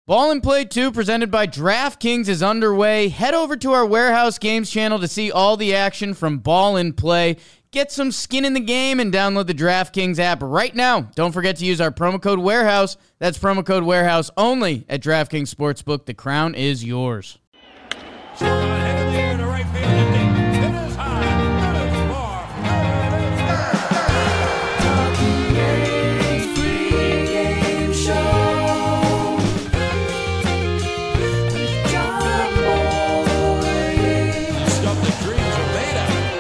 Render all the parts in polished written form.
Ball and Play 2, presented by DraftKings, is underway. Head over to our Warehouse Games channel to see all the action from Ball and Play. Get some skin in the game and download the DraftKings app right now. Don't forget to use our promo code WAREHOUSE. That's promo code WAREHOUSE only at DraftKings Sportsbook. The crown is yours. Head in the air to right field. It is high. It is far. Stuff the dreams are made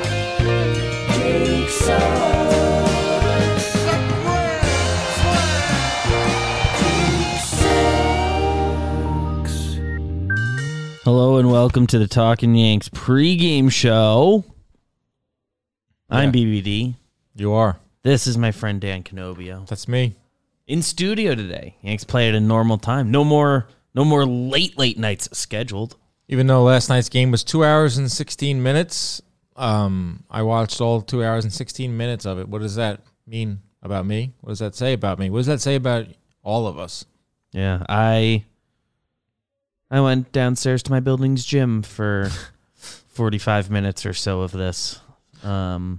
Hello and welcome to the Talkin' Yanks pregame show. I'm BBD. You are. This is my friend Dan Canobio. That's me. In studio today. Yanks play at a normal time. No more late nights scheduled. Even though last night's game was 2 hours and 16 minutes, I watched all 2 hours and 16 minutes of it. What does that mean about me? What does that say about me? What does that say about all of us? Yeah, I went downstairs to my building's gym for 45 minutes or so of this. I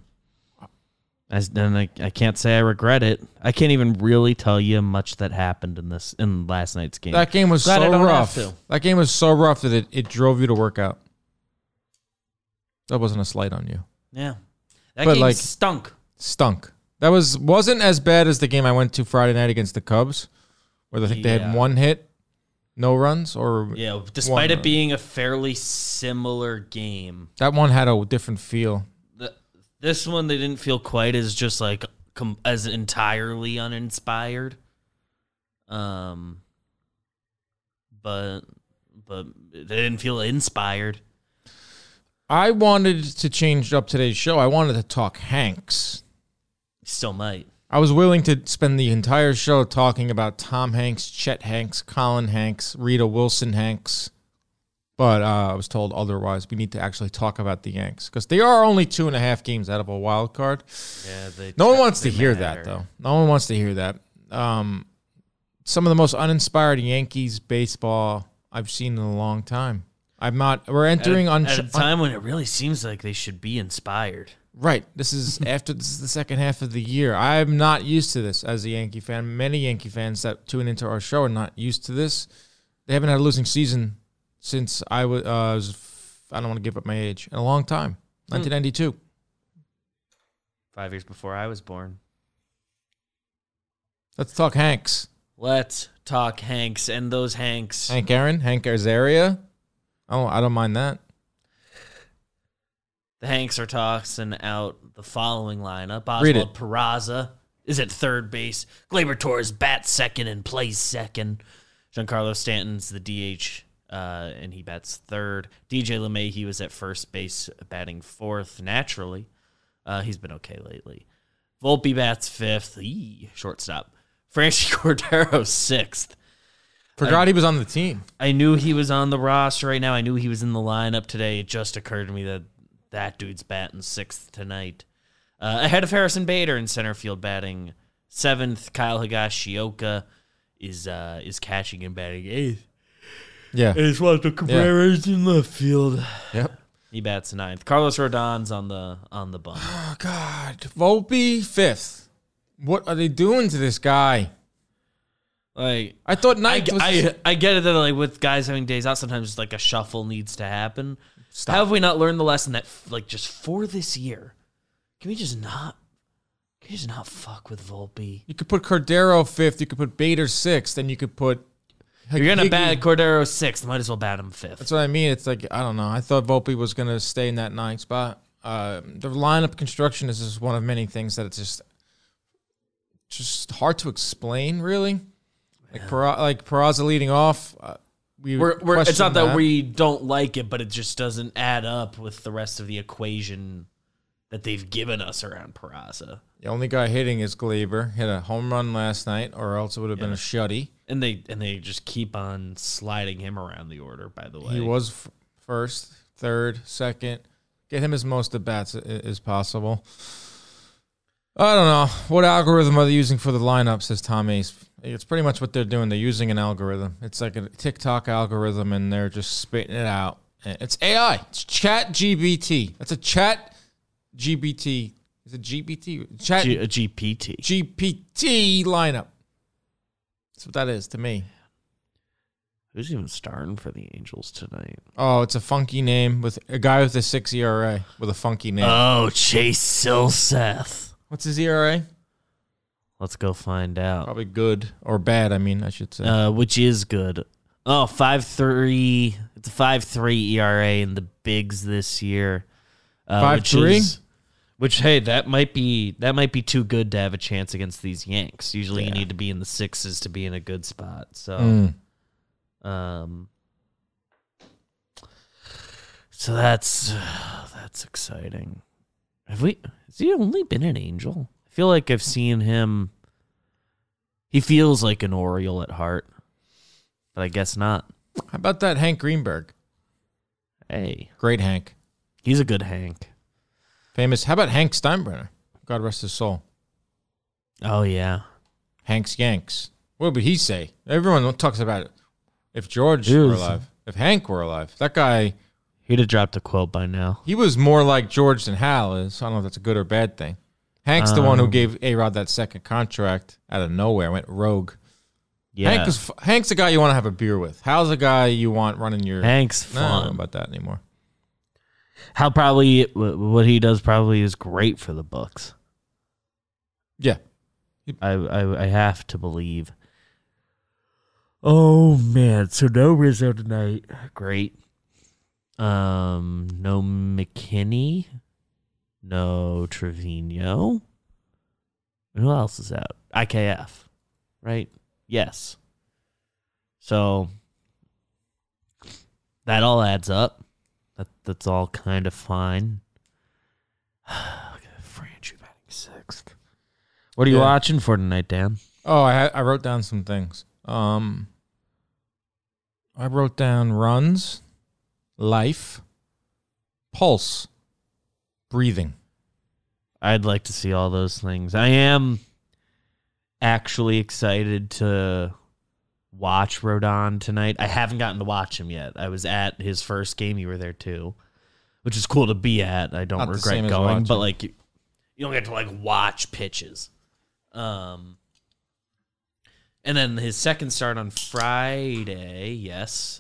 can't say I regret it. I can't even really tell you much that happened in last night's game. That game was Glad I so don't rough. have to. That game was so rough that it drove you to work out. That wasn't a slight on you. Yeah. That But, game like, stunk. Stunk. That wasn't as bad as the game I went to Friday night against the Cubs, where I think they had one hit, no runs, or Yeah, despite it run. being a fairly similar game. That one had a different feel. This one, they didn't feel quite as just like as entirely uninspired. But they didn't feel inspired. I wanted to change up today's show. I wanted to talk Hanks. Still might. I was willing to spend the entire show talking about Tom Hanks, Chet Hanks, Colin Hanks, Rita Wilson Hanks. But I was told otherwise. We need to actually talk about the Yanks because they are only 2.5 games out of a wild card. Yeah, No one wants to hear that, though. No one wants to hear that. Some of the most uninspired Yankees baseball I've seen in a long time. We're entering at a time when it really seems like they should be inspired. Right. This is the second half of the year. I'm not used to this as a Yankee fan. Many Yankee fans that tune into our show are not used to this. They haven't had a losing season since I don't want to give up my age, in a long time. 1992. 5 years before I was born. Let's talk Hanks. Let's talk Hanks and those Hanks. Hank Aaron, Hank Azaria. Oh, I don't mind that. The Hanks are tossing out the following lineup. Read Oswald it. Peraza is at third base. Gleyber Torres bats second and plays second. Giancarlo Stanton's the DH, and he bats third. DJ LeMahieu was at first base, batting fourth naturally. He's been okay lately. Volpe bats fifth. Shortstop. Franchi Cordero sixth. Forgot he was on the team. I knew he was on the roster right now. I knew he was in the lineup today. It just occurred to me that dude's batting sixth tonight. Ahead of Harrison Bader in center field batting seventh. Kyle Higashioka is catching and batting eighth. Yeah. And Oswaldo Cabrera's in left field. Yep. He bats ninth. Carlos Rodon's on the bump. Oh, God. Volpe, fifth. What are they doing to this guy? Like, I thought I ninth was... get it that like with guys having days out, sometimes like a shuffle needs to happen. Stop. How have we not learned the lesson that like just for this year, can we just not fuck with Volpe? You could put Cordero fifth. You could put Bader sixth. And you could put... You're gonna Higgy. bat Cordero sixth. Might as well bat him fifth. That's what I mean. It's like, I don't know. I thought Volpe was going to stay in that ninth spot. The lineup construction is just one of many things that it's just hard to explain, really. Like Peraza leading off. It's not that we don't like it, but it just doesn't add up with the rest of the equation that they've given us around Peraza. The only guy hitting is Gleyber. Hit a home run last night, or else it would have been a shutty. And they just keep on sliding him around the order, by the way. He was first, third, second. Get him as most at bats as possible. I don't know. What algorithm are they using for the lineup, says Tom Ace. It's pretty much what they're doing. They're using an algorithm. It's like a TikTok algorithm, and they're just spitting it out. It's AI. It's Chat GBT. That's a Chat GBT. Is it GBT? Chat A GPT. GPT lineup. That's what that is to me. Who's even starting for the Angels tonight? Oh, it's a funky name with a guy with a 6 ERA with a funky name. Oh, Chase Silseth. What's his ERA? Let's go find out. Probably good or bad, I should say. Which is good. Oh, 5.3. It's a 5.3 ERA in the bigs this year. 5.3? Which, hey, that might be too good to have a chance against these Yanks. Usually you need to be in the 6s to be in a good spot. So, so that's exciting. Has he only been an Angel? I feel like I've seen him. He feels like an Oriole at heart, but I guess not. How about that Hank Greenberg? Hey, Great Hank. he's a good Hank. Famous. How about Hank Steinbrenner? God rest his soul. Oh yeah, Hank's Yanks. What would he say? Everyone talks about it. If George Dude. were alive, if Hank were alive, that guy, he'd have dropped a quote by now. he was more like George than Hal is. I don't know if that's a good or bad thing. Hank's the one who gave A-Rod that second contract out of nowhere, went rogue. Yeah, Hank's the guy you want to have a beer with. Hal's the guy you want running your... Hank's No, I don't know fun. about that anymore. How probably what he does probably is great for the Bucks. Yeah. I have to believe. Oh man, so no Rizzo tonight. Great. No McKinney. No Trevino. Who else is out? IKF. Right? Yes. So that all adds up. That's all kind of fine. Look at Franchi batting sixth. What are you Yeah. watching for tonight, Dan? Oh, I wrote down some things. I wrote down runs, life, pulse, breathing. I'd like to see all those things. I am actually excited to watch Rodon tonight. I haven't gotten to watch him yet. I was at his first game. You were there too, which is cool to be at. I don't Not the same regret as going, but watching. like you don't get to like watch pitches. And then his second start on Friday, yes.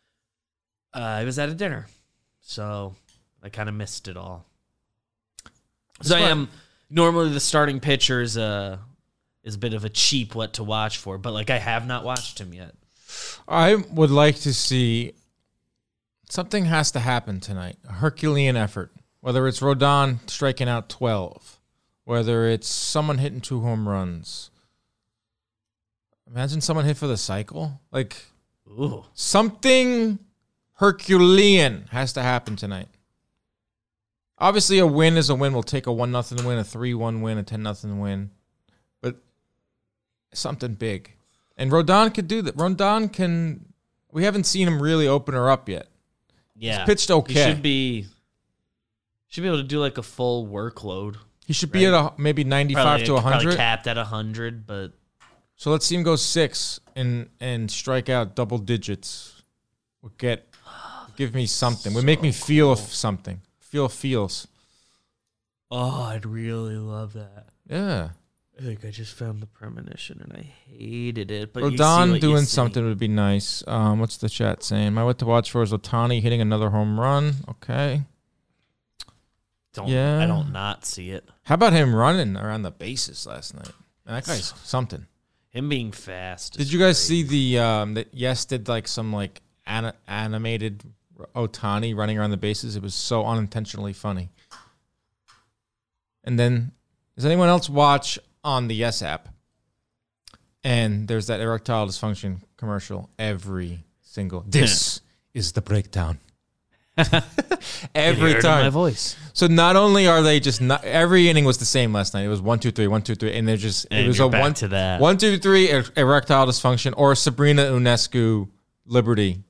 I was at a dinner, so I kind of missed it all. So I am normally the starting pitcher is a bit of a cheap what to watch for, but like I have not watched him yet. I would like to see something has to happen tonight. A Herculean effort. Whether it's Rodon striking out 12, whether it's someone hitting 2 home runs. Imagine someone hit for the cycle. Like Ooh, something Herculean has to happen tonight. Obviously, a win is a win. We'll take a 1-0 win, a 3-1 win, a 10-0 win. But something big. And Rodon could do that. Rodon can... We haven't seen him really open her up yet. yeah, He's pitched okay. He should be able to do like a full workload. He should be at maybe 95 to 100. Probably capped at 100, but So let's see him go 6 and strike out double digits. Would give me something. Would make me feel something. Feels. oh, I'd really love that. Yeah. I think I just found the premonition and I hated it. But you see Rodon what you doing see. something would be nice. What's the chat saying? My what to watch for is Ohtani hitting another home run. Okay. I don't not see it. How about him running around the bases last night? Man, that guy's something. Him being fast. Did you guys see the that Yes did like some like animated Ohtani running around the bases? It was so unintentionally funny. And then does anyone else watch on the Yes app? And there's that erectile dysfunction commercial every single. This is the breakdown. Every my time. voice? So not only are they just not every inning was the same last night. It was 1-2-3, 1-2-3, and they're just And it was you're a back 1 to that. 1-2-3 erectile dysfunction or Sabrina Ionescu Liberty.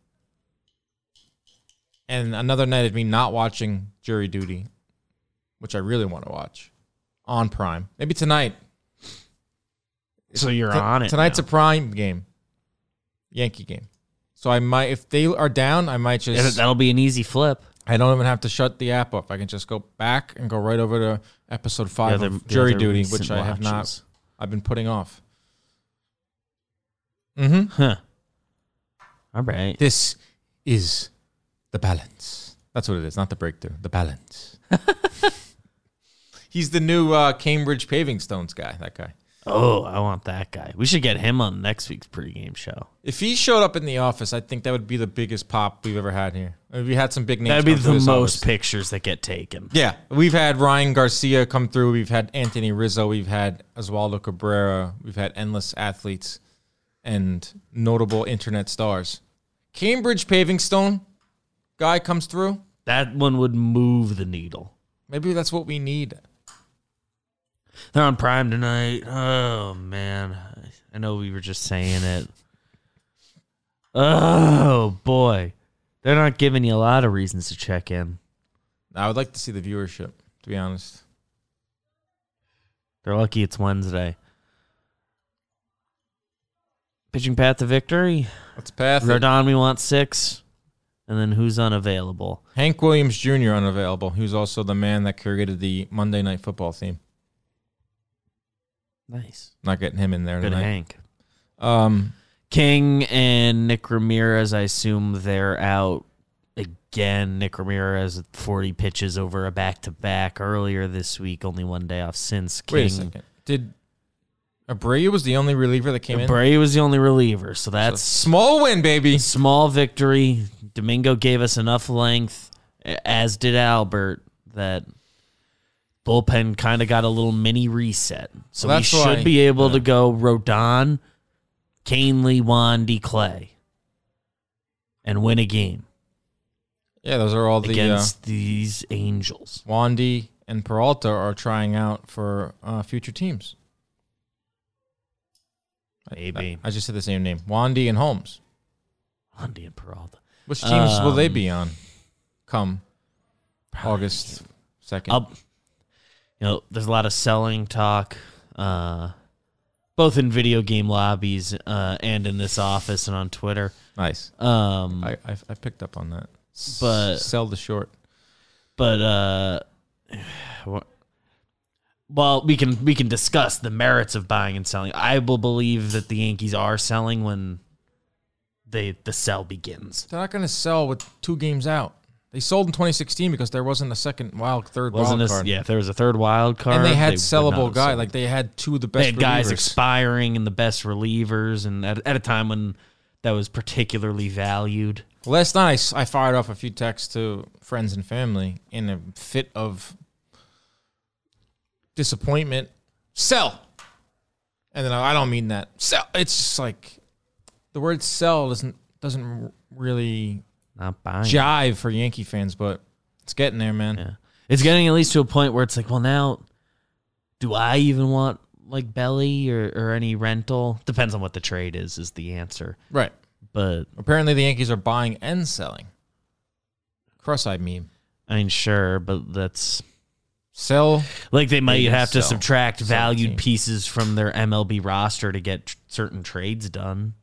And another night of me not watching Jury Duty, which I really want to watch on Prime. Maybe tonight. So you're on it Tonight's now. a prime game. Yankee game. So I might, if they are down, I might just. That'll be an easy flip. I don't even have to shut the app off. I can just go back and go right over to episode 5 The of other- Jury the other Duty, recent which I have not. watches. I've been putting off. Mm-hmm. Huh. All right. This is the balance. That's what it is, not the breakthrough. The balance. He's the new Cambridge Paving Stones guy, that guy. Oh, I want that guy. We should get him on next week's pregame show. If he showed up in the office, I think that would be the biggest pop we've ever had here. We had some big names. That'd be come through the this most office. pictures that get taken. Yeah, we've had Ryan Garcia come through. We've had Anthony Rizzo. We've had Oswaldo Cabrera. We've had endless athletes and notable internet stars. Cambridge Paving Stone guy comes through. That one would move the needle. Maybe that's what we need. They're on Prime tonight. Oh, man. I know we were just saying it. Oh, boy. They're not giving you a lot of reasons to check in. I would like to see the viewership, to be honest. They're lucky it's Wednesday. Pitching path to victory. Let's pass it. Rodon, we want 6. And then who's unavailable? Hank Williams Jr. unavailable, who's also the man that created the Monday Night Football theme. Nice. Not getting him in there Good tonight. Hank. King and Nick Ramirez, I assume they're out again. Nick Ramirez 40 pitches over a back-to-back earlier this week. Only one day off since. King. Wait a second. Did Abreu was the only reliever that came in? Bray was the only reliever, so So that's small win, baby. a small victory. Domingo gave us enough length, as did Albert, that bullpen kind of got a little mini reset. So Well, we that's should why- be able to go Rodon, Canely, Wandy, Clay, and win a game Yeah, those are all the against these Angels. Wandy and Peralta are trying out for future teams. Maybe. I just said the same name. Wandy and Holmes. Wandy and Peralta. Which teams will they be on come August 2nd? There's a lot of selling talk, both in video game lobbies and in this office and on Twitter. Nice. Um, I picked up on that. But- Sell the short. But well, we can discuss the merits of buying and selling. I will believe that the Yankees are selling when the sell begins. They're not going to sell with 2 games out. They sold in 2016 because there wasn't a third wild card. Yeah, if there was a third wild card, And they had would not sellable have guys. sold. Like they had 2 of the They best had guys relievers. expiring and the best relievers, and at a time when that was particularly valued. Last night, I fired off a few texts to friends and family in a fit of disappointment. Sell. And then I don't mean that. Sell. It's just like the word sell doesn't really Not buying. jive for Yankee fans, but it's getting there, man. Yeah. It's getting at least to a point where it's like, well, now, do I even want like Belly or any rental? Depends on what the trade is the answer. Right. But Apparently, the Yankees are buying and selling. Cross-eyed meme. I mean, sure, but that's Sell. like they might They can have to sell. subtract Sell the valued team. pieces from their MLB roster to get certain trades done.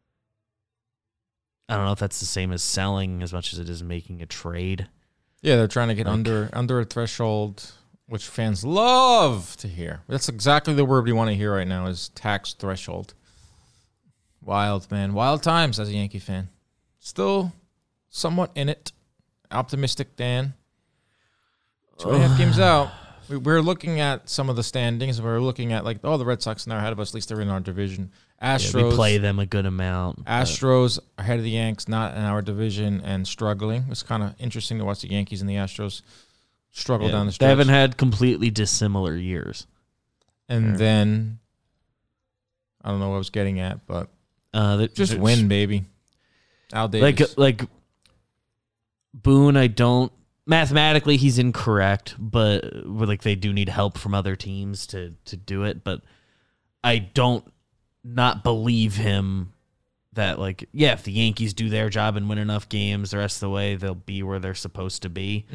I don't know if that's the same as selling as much as it is making a trade. Yeah, they're trying to get Like- under a threshold, which fans love to hear. That's exactly the word we want to hear right now is tax threshold. Wild, man. Wild times as a Yankee fan. Still somewhat in it. Optimistic, Dan. 2.5 games out. We're looking at some of the standings. We're looking at like, the Red Sox are ahead of us. At least they're in our division. Yeah, Astros. we play them a good amount. but- Astros ahead of the Yanks, not in our division and struggling. It's kind of interesting to watch the Yankees and the Astros struggle Yeah, down the they stretch. haven't had completely dissimilar years. And then, I don't know what I was getting at, but just There's- win, baby. Al Davis. Like Boone, I don't mathematically he's incorrect, but like they do need help from other teams to do it. But I don't not believe him that like if the Yankees do their job and win enough games the rest of the way, they'll be where they're supposed to be.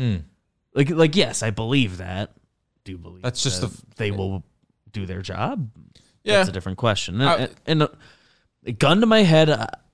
Like yes, I believe that. Do believe That's just that they will do their job. Yeah. That's a different question. And gun to my head,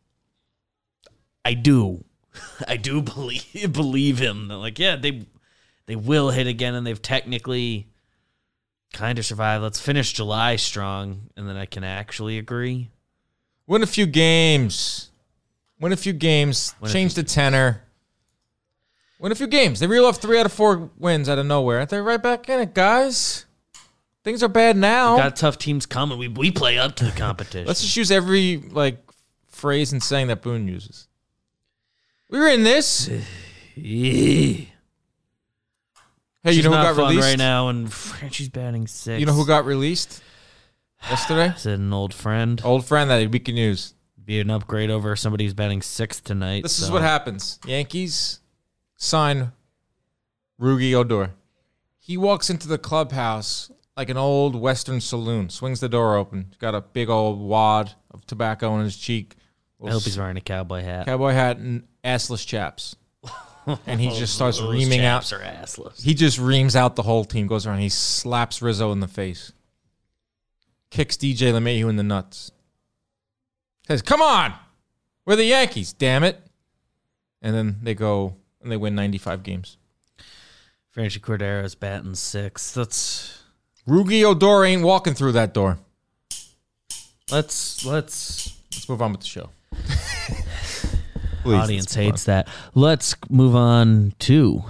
I do believe him. Like, yeah, they will hit again, and they've technically kind of survived. Let's finish July strong, and then I can actually agree. Win a few games. Change the tenor. Win a few games. They reel off 3 out of 4 wins out of nowhere. They're right back in it, guys. Things are bad now. We got tough teams coming. We play up to the competition. Let's just use every phrase and saying that Boone uses. We were in this. Hey, you know who got released right now? And Frenchie's batting 6. You know who got released yesterday? Is it an old friend? Old friend that we can use. Be an upgrade over somebody who's batting 6th tonight. This is what happens. Yankees sign Rugi Odor. He walks into the clubhouse like an old Western saloon, swings the door open. He's got a big old wad of tobacco in his cheek. I hope he's wearing a cowboy hat. Cowboy hat and assless chaps. And he just starts Those reaming chaps out. are assless. He just reams out the whole team, goes around. He slaps Rizzo in the face. Kicks DJ LeMahieu in the nuts. Says, come on! We're the Yankees, damn it. And then they go and they win 95 games. Franchi Cordero's batting 6th. That's Rugi Odor ain't walking through that door. let's move on with the show. Please, audience hates that. Let's move on to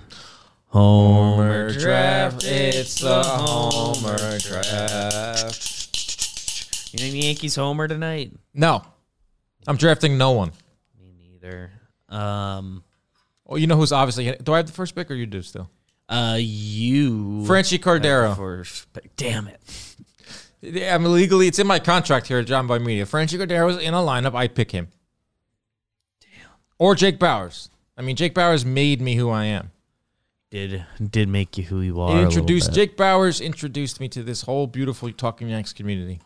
Homer Draft. It's the Homer Draft. You think the Yankees homer tonight? No. I'm drafting no one. Me neither. Oh, you know who's obviously... Do I have the first pick or you do still? You... Franchi Cordero. First pick. Damn it. I'm legally... It's in my contract here at John Boy Media. Franchi Cordero is in a lineup. I'd pick him. Damn. Or Jake Bowers. I mean, Jake Bowers made me who I am. Did make you who you are. Jake Bowers introduced me to this whole beautiful Talking Yanks community.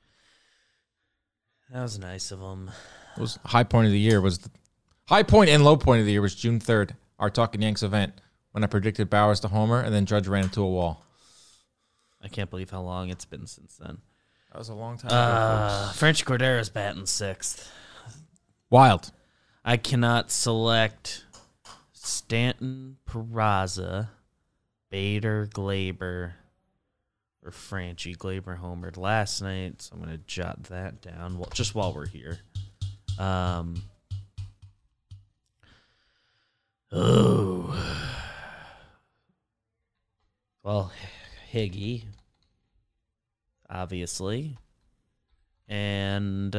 That was nice of him. It was high point of the year high point and low point of the year was June 3rd, our Talking Yanks event, when I predicted Bowers to homer and then Judge ran into a wall. I can't believe how long it's been since then. That was a long time ago, folks. Franchi Cordero's batting 6th. Wild. I cannot select Stanton, Peraza, Bader, Glaber, or Franchi. Glaber homered last night, so I'm going to jot that down just while we're here. Well, Higgy, obviously, and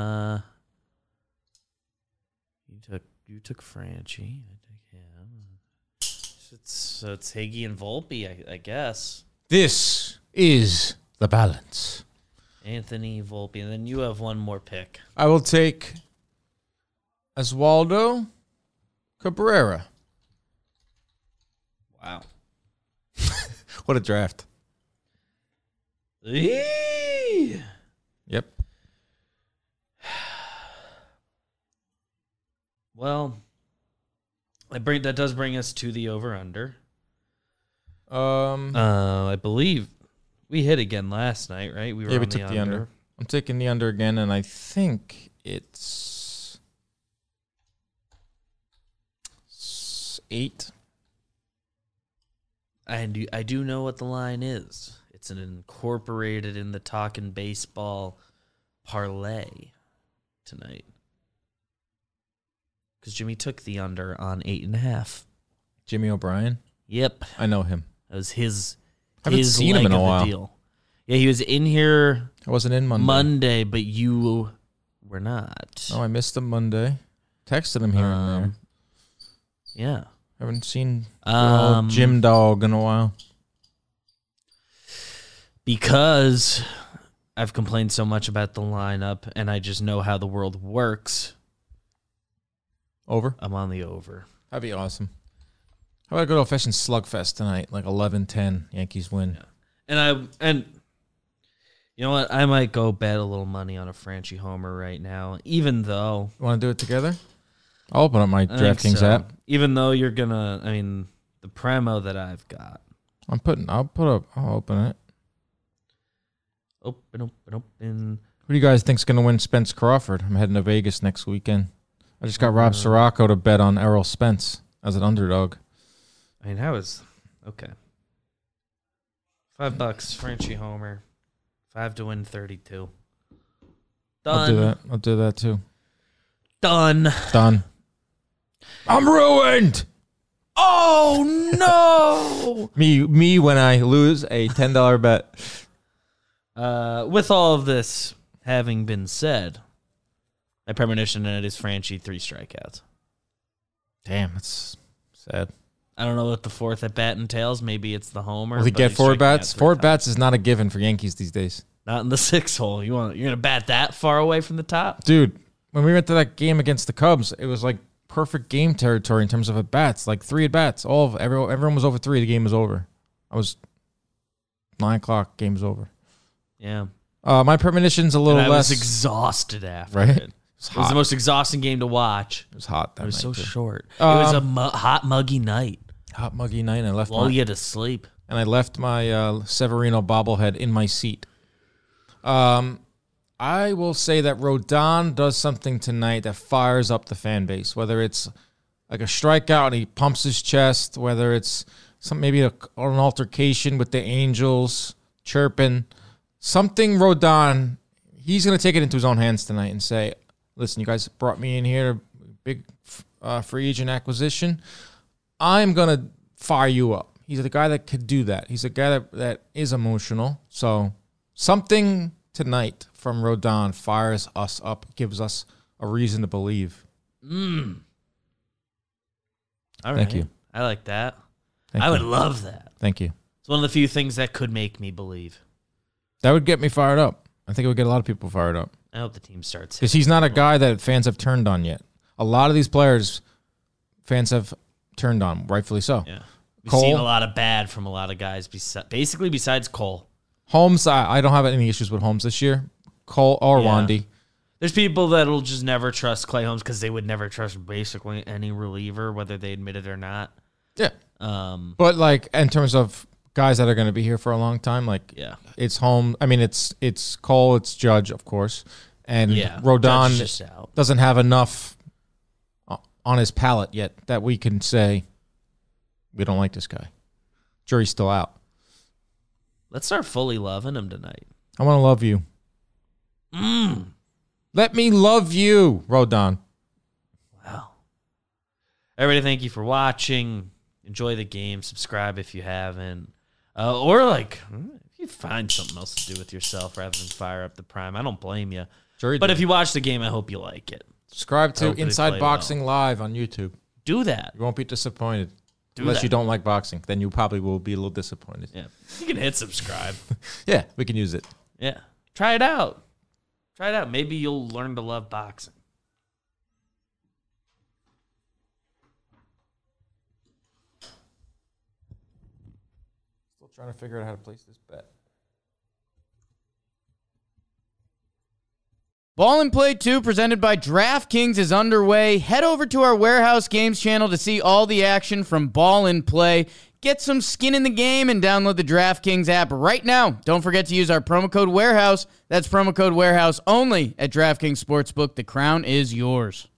you took Franchi. I took him. So it's Higgy and Volpe, I guess. This is the balance. Anthony Volpe, and then you have one more pick. I will take Oswaldo Cabrera. Wow. What a draft. Yep. Well, that does bring us to the over-under. I believe we hit again last night, right? We took the under. I'm taking the under again, and I think it's 8. I do know what the line is. It's an incorporated in the Talkin' Baseball parlay tonight. Because Jimmy took the under on 8.5. Jimmy O'Brien? Yep. I know him. That was his haven't seen him in a while. deal. Yeah, he was in here I wasn't in Monday, but you were not. Oh, I missed him Monday. Texted him here and there. Yeah. Haven't seen Jim Dog in a while. Because I've complained so much about the lineup, and I just know how the world works. Over? I'm on the over. That'd be awesome. How about a good old-fashioned slugfest tonight, like 11-10, Yankees win. Yeah. And you know what? I might go bet a little money on a Franchi homer right now, even though... You want to do it together? I'll open up my DraftKings app. Even though you're going to... I mean, the premo that I've got. I'll open it. Open. Who do you guys think's going to win Spence Crawford? I'm heading to Vegas next weekend. I just got Rob Sirocco to bet on Errol Spence as an underdog. I mean, how is okay? $5, Frenchie Homer. 5 to win 32. Done. I'll do that. I'll do that too. Done. I'm ruined. Oh no! Me when I lose a $10 bet. With all of this having been said, my premonition tonight is Franchi 3 strikeouts. Damn, that's sad. I don't know what the fourth at bat entails. Maybe it's the homer. Will he but get he's 4 striking out bats? 3 4 times. bats is not a given for Yankees these days. Not in the 6 hole. You're gonna bat that far away from the top? Dude, when we went to that game against the Cubs, it was like perfect game territory in terms of at bats. Like 3 at bats. Everyone was over 3. The game was over. I was 9 o'clock. Game was over. Yeah. My premonition's a little And I less was exhausted after right. it. It was It was hot. the most exhausting game to watch. It was hot. That It was night, so too. short. It was a Um, hot, muggy night. Hot muggy night. And I left Lull you to sleep. my Severino bobblehead in my seat. I will say that Rodon does something tonight that fires up the fan base. Whether it's like a strikeout and he pumps his chest, whether it's maybe an altercation with the Angels, chirping, something Rodon, he's going to take it into his own hands tonight and say, listen, you guys brought me in here, big free agent acquisition. I'm going to fire you up. He's the guy that could do that. He's a guy that is emotional. So something tonight from Rodon fires us up, gives us a reason to believe. All right. Thank you. I like that. Thank I you. would love that. Thank you. It's one of the few things that could make me believe. That would get me fired up. I think it would get a lot of people fired up. I hope the team starts. Because he's not a guy that fans have turned on yet. A lot of these players, fans have turned on, rightfully so. Yeah. We've Cole? seen a lot of bad from a lot of guys, basically besides Cole. Holmes, I don't have any issues with Holmes this year. Cole or Yeah. Wandy. There's people that'll just never trust Clay Holmes because they would never trust basically any reliever, whether they admit it or not. Yeah. Um, But like in terms of guys that are going to be here for a long time, like yeah. it's Holmes. I mean, it's Cole, it's Judge, of course, and Yeah. Judge Rodon is just out. doesn't have enough on his palate yet that we can say we don't like this guy. Jury's still out. Let's start fully loving him tonight. I want to love you. Let me love you, Rodon. Wow. Everybody, thank you for watching. Enjoy the game. Subscribe if you haven't. Or if you find something else to do with yourself rather than fire up the prime, I don't blame you. Jury, But if you watch the game, I hope you like it. subscribe I to hope they Inside play Boxing Live on YouTube. Do that. You won't be disappointed. Do Unless that. you don't like boxing, then you probably will be a little disappointed. Yeah. You can hit subscribe. Yeah, we can use it. Yeah. Try it out. Try it out. Maybe you'll learn to love boxing. Still trying to figure out how to place this bet. Ball and Play 2 presented by DraftKings is underway. Head over to our Warehouse Games channel to see all the action from Ball and Play. Get some skin in the game and download the DraftKings app right now. Don't forget to use our promo code Warehouse. That's promo code Warehouse only at DraftKings Sportsbook. The crown is yours.